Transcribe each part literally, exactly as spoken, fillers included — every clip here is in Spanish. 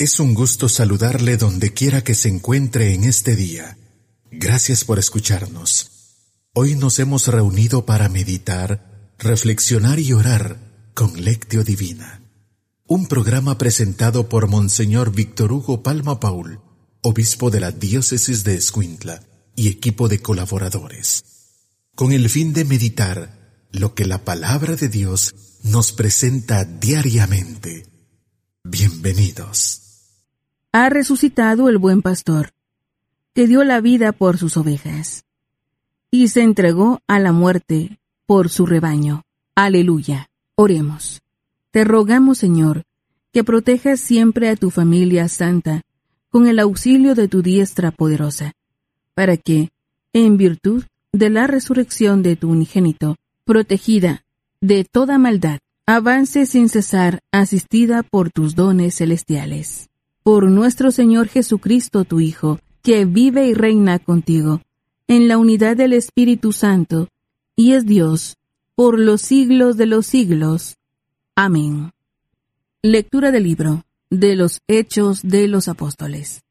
Es un gusto saludarle donde quiera que se encuentre en este día. Gracias por escucharnos. Hoy nos hemos reunido para meditar, reflexionar y orar con Lectio Divina. Un programa presentado por Monseñor Víctor Hugo Palma Paul, obispo de la diócesis de Escuintla, y equipo de colaboradores, con el fin de meditar lo que la palabra de Dios nos presenta diariamente. Bienvenidos. Ha resucitado el buen pastor, que dio la vida por sus ovejas, y se entregó a la muerte por su rebaño. Aleluya. Oremos. Te rogamos, Señor, que protejas siempre a tu familia santa con el auxilio de tu diestra poderosa, para que, en virtud de la resurrección de tu unigénito, protegida de toda maldad, avance sin cesar, asistida por tus dones celestiales. Por nuestro Señor Jesucristo, tu Hijo, que vive y reina contigo, en la unidad del Espíritu Santo, y es Dios, por los siglos de los siglos. Amén. Lectura del libro de los Hechos de los Apóstoles.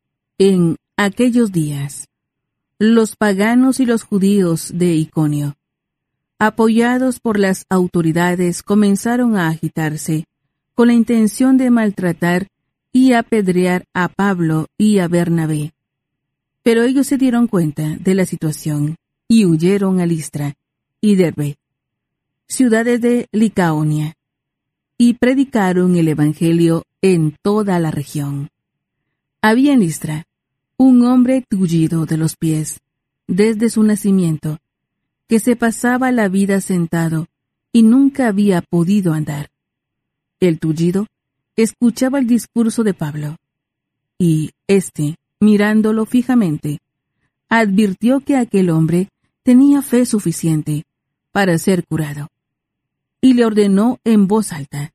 En aquellos días, los paganos y los judíos de Iconio, apoyados por las autoridades, comenzaron a agitarse con la intención de maltratar y apedrear a Pablo y a Bernabé. Pero ellos se dieron cuenta de la situación y huyeron a Listra y Derbe, ciudades de Licaonia, y predicaron el evangelio en toda la región. Había en Listra un hombre tullido de los pies desde su nacimiento, que se pasaba la vida sentado y nunca había podido andar. El tullido escuchaba el discurso de Pablo, y éste, mirándolo fijamente, advirtió que aquel hombre tenía fe suficiente para ser curado, y le ordenó en voz alta: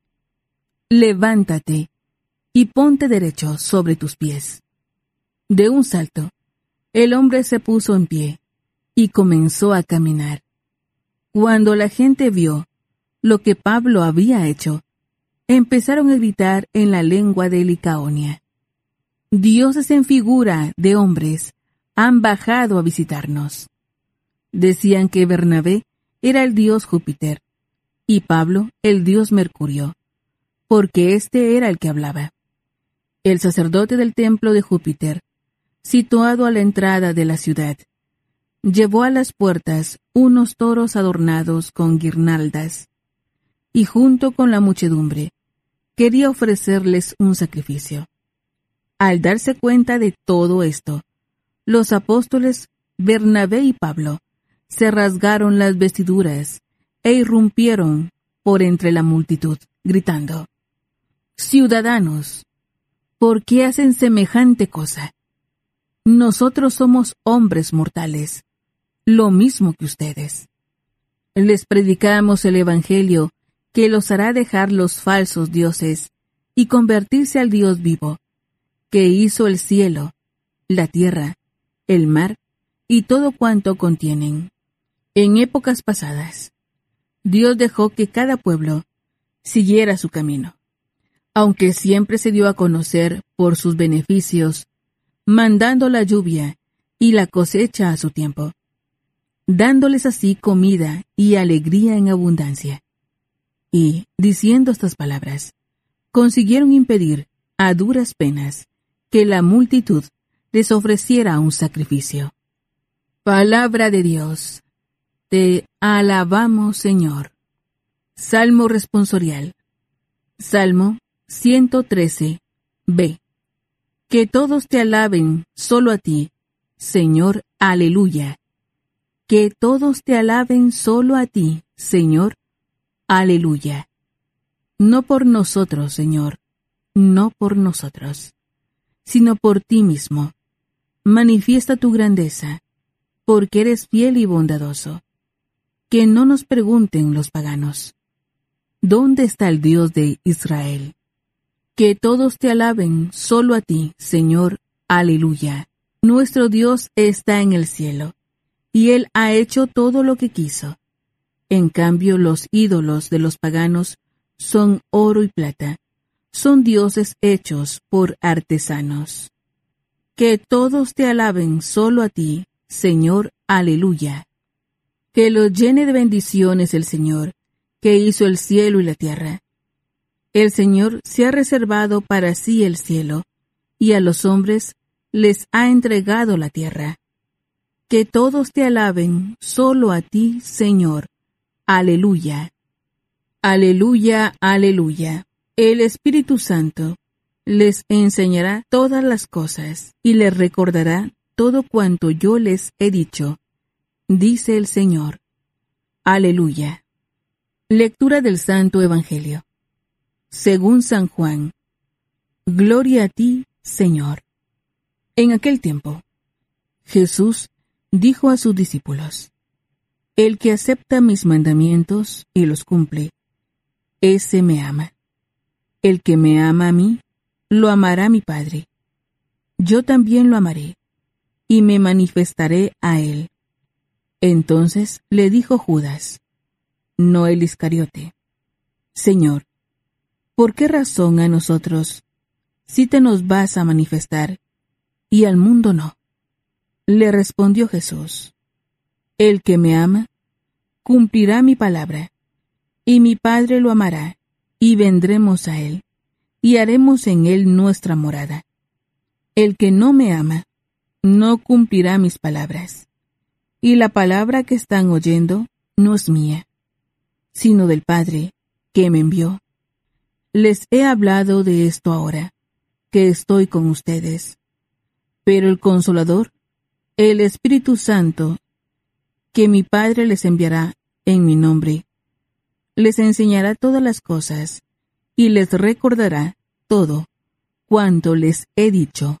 «Levántate y ponte derecho sobre tus pies». De un salto, el hombre se puso en pie y comenzó a caminar. Cuando la gente vio lo que Pablo había hecho, empezaron a gritar en la lengua de Licaonia: «Dioses en figura de hombres han bajado a visitarnos». Decían que Bernabé era el dios Júpiter y Pablo el dios Mercurio, porque éste era el que hablaba. El sacerdote del templo de Júpiter, situado a la entrada de la ciudad, llevó a las puertas unos toros adornados con guirnaldas, y junto con la muchedumbre quería ofrecerles un sacrificio. Al darse cuenta de todo esto, los apóstoles Bernabé y Pablo se rasgaron las vestiduras e irrumpieron por entre la multitud, gritando: «Ciudadanos, ¿por qué hacen semejante cosa? Nosotros somos hombres mortales, lo mismo que ustedes. Les predicamos el Evangelio que los hará dejar los falsos dioses y convertirse al Dios vivo, que hizo el cielo, la tierra, el mar y todo cuanto contienen. En épocas pasadas, Dios dejó que cada pueblo siguiera su camino, aunque siempre se dio a conocer por sus beneficios, mandando la lluvia y la cosecha a su tiempo, dándoles así comida y alegría en abundancia. Y, diciendo estas palabras, consiguieron impedir, a duras penas, que la multitud les ofreciera un sacrificio». Palabra de Dios. Te alabamos, Señor. Salmo responsorial. Salmo ciento trece, B. Que todos te alaben solo a ti, Señor, aleluya. Que todos te alaben solo a ti, Señor, aleluya. No por nosotros, Señor, no por nosotros, sino por ti mismo. Manifiesta tu grandeza, porque eres fiel y bondadoso. Que no nos pregunten los paganos: ¿dónde está el Dios de Israel? Que todos te alaben solo a ti, Señor, aleluya. Nuestro Dios está en el cielo, y Él ha hecho todo lo que quiso. En cambio, los ídolos de los paganos son oro y plata, son dioses hechos por artesanos. Que todos te alaben solo a ti, Señor, aleluya. Que los llene de bendiciones el Señor, que hizo el cielo y la tierra. El Señor se ha reservado para sí el cielo, y a los hombres les ha entregado la tierra. Que todos te alaben solo a ti, Señor, aleluya. Aleluya, aleluya. El Espíritu Santo les enseñará todas las cosas y les recordará todo cuanto yo les he dicho, dice el Señor. Aleluya. Lectura del Santo Evangelio. Según San Juan. Gloria a ti, Señor. En aquel tiempo, Jesús dijo a sus discípulos: El que acepta mis mandamientos y los cumple, ese me ama. El que me ama a mí, lo amará mi Padre. Yo también lo amaré, y me manifestaré a él. Entonces le dijo Judas, no el Iscariote: Señor, ¿por qué razón a nosotros, si te nos vas a manifestar, y al mundo no? Le respondió Jesús: El que me ama, cumplirá mi palabra, y mi Padre lo amará, y vendremos a él, y haremos en él nuestra morada. El que no me ama, no cumplirá mis palabras, y la palabra que están oyendo no es mía, sino del Padre que me envió. Les he hablado de esto ahora, que estoy con ustedes. Pero el Consolador, el Espíritu Santo, que mi Padre les enviará en mi nombre, les enseñará todas las cosas y les recordará todo cuanto les he dicho.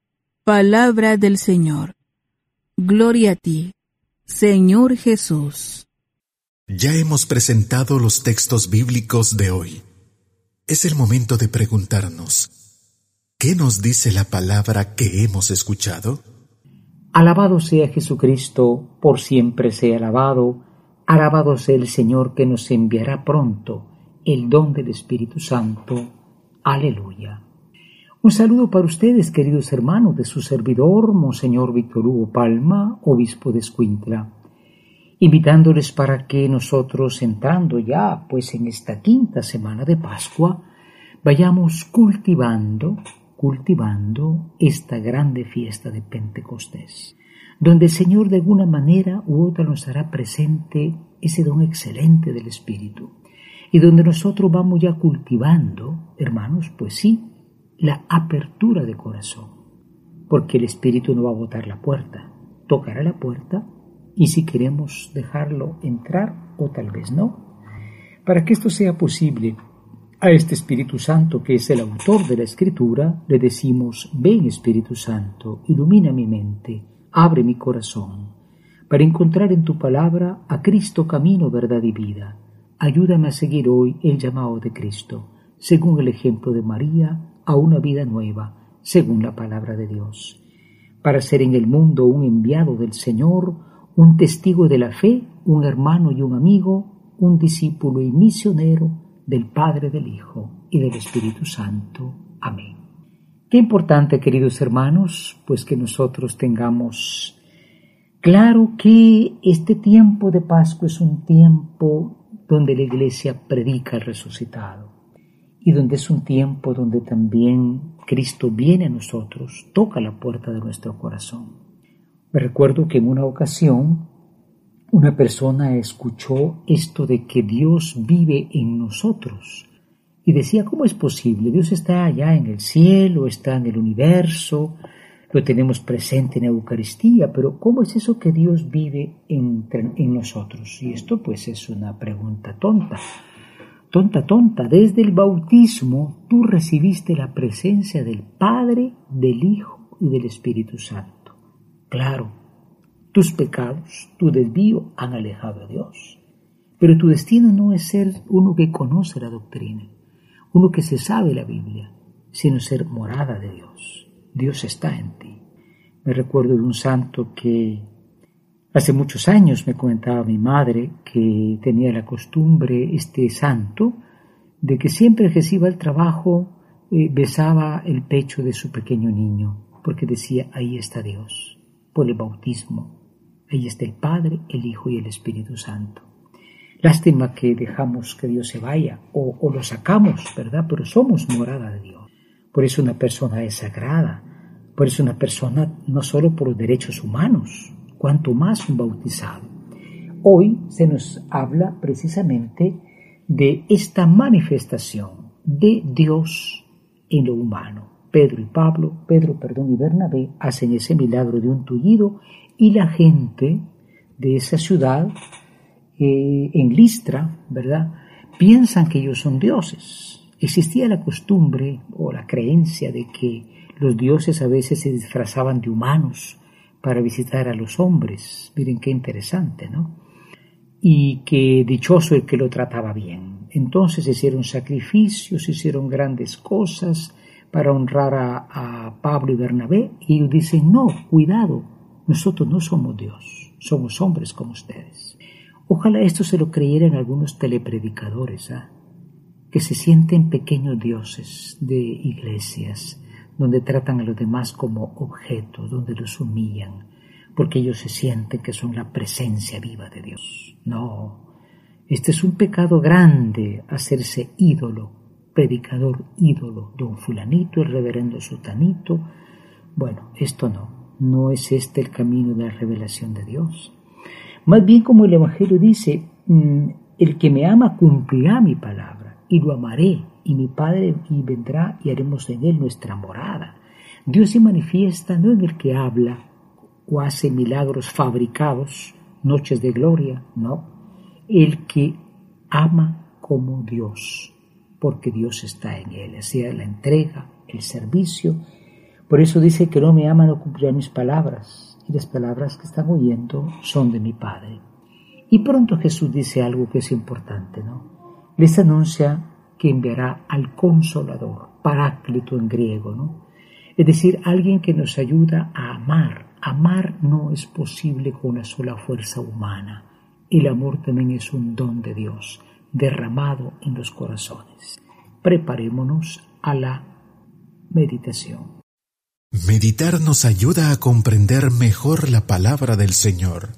Palabra del Señor. Gloria a ti, Señor Jesús. Ya hemos presentado los textos bíblicos de hoy. Es el momento de preguntarnos: ¿qué nos dice la palabra que hemos escuchado? Alabado sea Jesucristo, por siempre sea alabado. Alabado sea el Señor que nos enviará pronto el don del Espíritu Santo. Aleluya. Un saludo para ustedes, queridos hermanos, de su servidor, Monseñor Víctor Hugo Palma, obispo de Escuintla, invitándoles para que nosotros, entrando ya pues en esta quinta semana de Pascua, vayamos cultivando, cultivando esta grande fiesta de Pentecostés, donde el Señor de alguna manera u otra nos hará presente ese don excelente del Espíritu, y donde nosotros vamos ya cultivando, hermanos, pues sí, la apertura de corazón, porque el Espíritu no va a botar la puerta, tocará la puerta, y si queremos dejarlo entrar o tal vez no. Para que esto sea posible, a este Espíritu Santo, que es el autor de la Escritura, le decimos: ven, Espíritu Santo, ilumina mi mente, abre mi corazón, para encontrar en tu palabra a Cristo, camino, verdad y vida. Ayúdame a seguir hoy el llamado de Cristo, según el ejemplo de María, a una vida nueva, según la palabra de Dios, para ser en el mundo un enviado del Señor, un testigo de la fe, un hermano y un amigo, un discípulo y misionero del Padre, del Hijo y del Espíritu Santo. Amén. Qué importante, queridos hermanos, pues que nosotros tengamos claro que este tiempo de Pascua es un tiempo donde la Iglesia predica al resucitado y donde es un tiempo donde también Cristo viene a nosotros, toca la puerta de nuestro corazón. Me recuerdo que en una ocasión una persona escuchó esto de que Dios vive en nosotros y decía: ¿cómo es posible? Dios está allá en el cielo, está en el universo, lo tenemos presente en la Eucaristía, pero ¿cómo es eso que Dios vive en, en nosotros? Y esto pues es una pregunta tonta, tonta, tonta. Desde el bautismo tú recibiste la presencia del Padre, del Hijo y del Espíritu Santo. Claro, tus pecados, tu desvío han alejado a Dios, pero tu destino no es ser uno que conoce la doctrina, uno que se sabe la Biblia, sino ser morada de Dios. Dios está en ti. Me recuerdo de un santo que hace muchos años me comentaba mi madre que tenía la costumbre, este santo, de que siempre que se iba al trabajo eh, besaba el pecho de su pequeño niño, porque decía, ahí está Dios, por el bautismo. Ahí está el Padre, el Hijo y el Espíritu Santo. Lástima que dejamos que Dios se vaya, o, o lo sacamos, ¿verdad? Pero somos morada de Dios. Por eso una persona es sagrada. Por eso una persona, no solo por los derechos humanos, cuanto más un bautizado. Hoy se nos habla precisamente de esta manifestación de Dios en lo humano. Pedro y Pablo, Pedro, perdón, y Bernabé hacen ese milagro de un tullido y la gente de esa ciudad, eh, en Listra, ¿verdad?, piensan que ellos son dioses. Existía la costumbre o la creencia de que los dioses a veces se disfrazaban de humanos para visitar a los hombres. Miren qué interesante, ¿no? Y que dichoso el que lo trataba bien. Entonces hicieron sacrificios, hicieron grandes cosas para honrar a, a Pablo y Bernabé. Y ellos dicen, no, cuidado, nosotros no somos Dios, somos hombres como ustedes. Ojalá esto se lo creyeran algunos telepredicadores, ¿ah? Que se sienten pequeños dioses de iglesias, donde tratan a los demás como objetos, donde los humillan, porque ellos se sienten que son la presencia viva de Dios. No, este es un pecado grande, hacerse ídolo, predicador ídolo, don fulanito, el reverendo sutanito. Bueno, esto no, no es este el camino de la revelación de Dios. Más bien, como el Evangelio dice, el que me ama cumplirá mi palabra, y lo amaré, y mi Padre y vendrá y haremos en él nuestra morada. Dios se manifiesta no en el que habla o hace milagros fabricados, noches de gloria, no, el que ama como Dios, porque Dios está en él, así es la entrega, el servicio. Por eso dice que no me ama, no cumplirá mis palabras, y las palabras que están oyendo son de mi Padre. Y pronto Jesús dice algo que es importante, ¿no? Les anuncia que enviará al Consolador, Paráclito en griego, ¿no? Es decir, alguien que nos ayuda a amar. Amar no es posible con una sola fuerza humana. El amor también es un don de Dios, derramado en los corazones. Preparémonos a la meditación. Meditar nos ayuda a comprender mejor la palabra del Señor.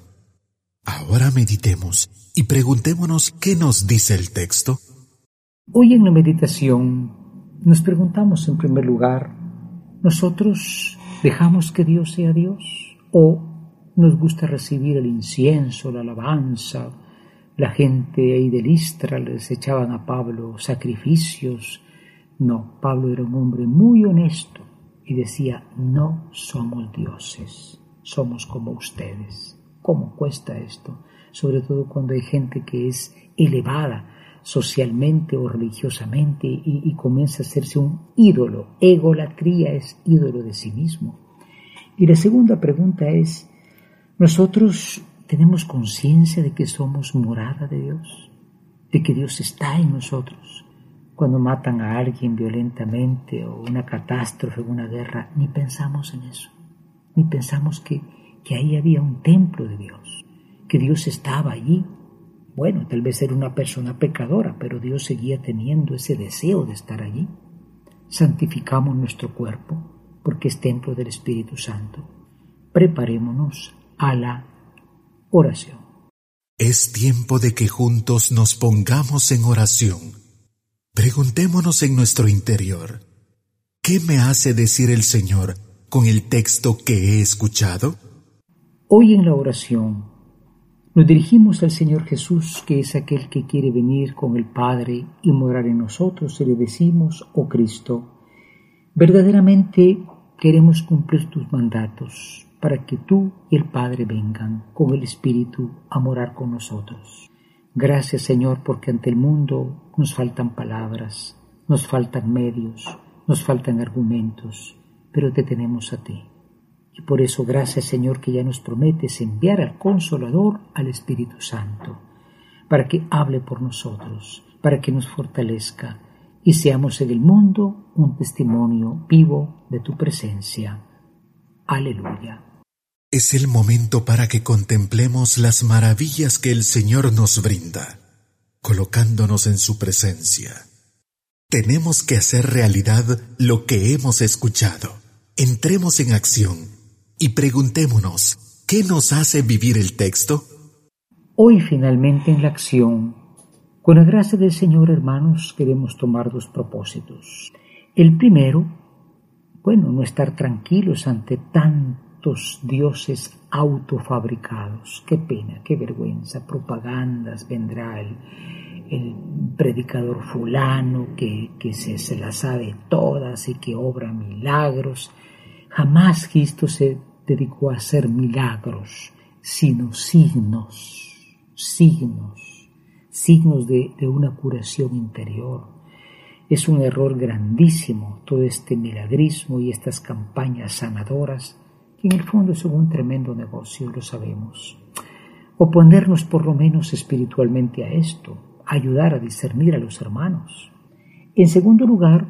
Ahora meditemos y preguntémonos qué nos dice el texto. Hoy en la meditación nos preguntamos en primer lugar, ¿nosotros dejamos que Dios sea Dios? ¿O nos gusta recibir el incienso, la alabanza? La gente ahí de Listra les echaban a Pablo sacrificios. No, Pablo era un hombre muy honesto y decía, no somos dioses, somos como ustedes. ¿Cómo cuesta esto? Sobre todo cuando hay gente que es elevada socialmente o religiosamente y, y comienza a hacerse un ídolo. Egolatría es ídolo de sí mismo. Y la segunda pregunta es, ¿nosotros tenemos conciencia de que somos morada de Dios? ¿De que Dios está en nosotros? Cuando matan a alguien violentamente o una catástrofe, una guerra, ni pensamos en eso. Ni pensamos que, que ahí había un templo de Dios, que Dios estaba allí. Bueno, tal vez era una persona pecadora, pero Dios seguía teniendo ese deseo de estar allí. Santificamos nuestro cuerpo, porque es templo del Espíritu Santo. Preparémonos a la oración. Es tiempo de que juntos nos pongamos en oración. Preguntémonos en nuestro interior, ¿qué me hace decir el Señor con el texto que he escuchado? Hoy en la oración nos dirigimos al Señor Jesús, que es aquel que quiere venir con el Padre y morar en nosotros, y le decimos, oh Cristo, verdaderamente queremos cumplir tus mandatos para que tú y el Padre vengan con el Espíritu a morar con nosotros. Gracias, Señor, porque ante el mundo nos faltan palabras, nos faltan medios, nos faltan argumentos, pero te tenemos a ti. Y por eso, gracias, Señor, que ya nos prometes enviar al Consolador, al Espíritu Santo, para que hable por nosotros, para que nos fortalezca y seamos en el mundo un testimonio vivo de tu presencia. Aleluya. Es el momento para que contemplemos las maravillas que el Señor nos brinda, colocándonos en su presencia. Tenemos que hacer realidad lo que hemos escuchado. Entremos en acción y preguntémonos, ¿qué nos hace vivir el texto? Hoy finalmente en la acción, con la gracia del Señor, hermanos, queremos tomar dos propósitos. El primero, bueno, no estar tranquilos ante tantos dioses autofabricados. Qué pena, qué vergüenza, propagandas, vendrá el, el predicador fulano que, que se, se las sabe todas y que obra milagros. Jamás Cristo se dedicó a hacer milagros, sino signos, signos, signos de, de una curación interior. Es un error grandísimo todo este milagrismo y estas campañas sanadoras, que en el fondo son un tremendo negocio, lo sabemos. Oponernos por lo menos espiritualmente a esto, ayudar a discernir a los hermanos. En segundo lugar,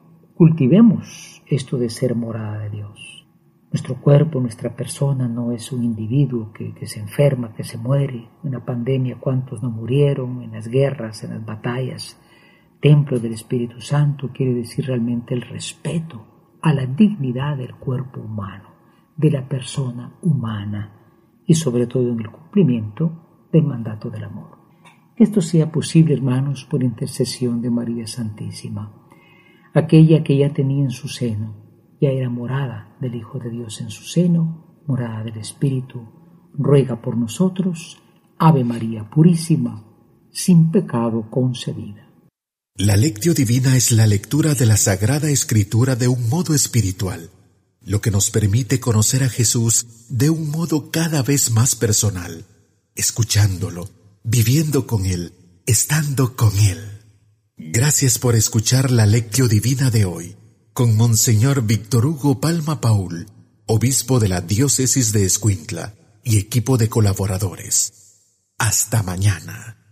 cultivemos esto de ser morada de Dios. Nuestro cuerpo, nuestra persona no es un individuo que, que se enferma, que se muere. En una pandemia, ¿cuántos no murieron? En las guerras, en las batallas. Templo del Espíritu Santo quiere decir realmente el respeto a la dignidad del cuerpo humano, de la persona humana y sobre todo en el cumplimiento del mandato del amor. Que esto sea posible, hermanos, por intercesión de María Santísima, aquella que ya tenía en su seno, ya era morada del Hijo de Dios en su seno, morada del Espíritu, ruega por nosotros, Ave María Purísima, sin pecado concebida. La Lectio Divina es la lectura de la Sagrada Escritura de un modo espiritual, lo que nos permite conocer a Jesús de un modo cada vez más personal, escuchándolo, viviendo con Él, estando con Él. Gracias por escuchar la Lectio Divina de hoy, con Monseñor Víctor Hugo Palma Paul, obispo de la Diócesis de Escuintla y equipo de colaboradores. Hasta mañana.